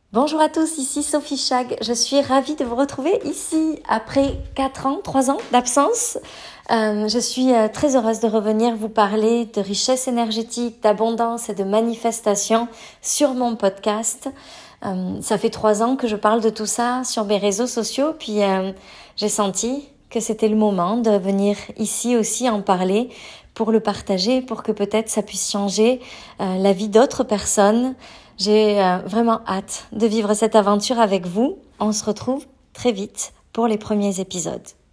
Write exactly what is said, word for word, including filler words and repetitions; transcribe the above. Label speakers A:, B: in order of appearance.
A: Bonjour à tous, ici Sophie Chag. Je suis ravie de vous retrouver ici après quatre ans, trois ans d'absence. Euh, je suis euh, très heureuse de revenir vous parler de richesse énergétique, d'abondance et de manifestation sur mon podcast. Euh, ça fait trois ans que je parle de tout ça sur mes réseaux sociaux, puis euh, j'ai senti que c'était le moment de venir ici aussi en parler pour le partager, pour que peut-être ça puisse changer euh, la vie d'autres personnes. J'ai euh, vraiment hâte de vivre cette aventure avec vous. On se retrouve très vite pour les premiers épisodes.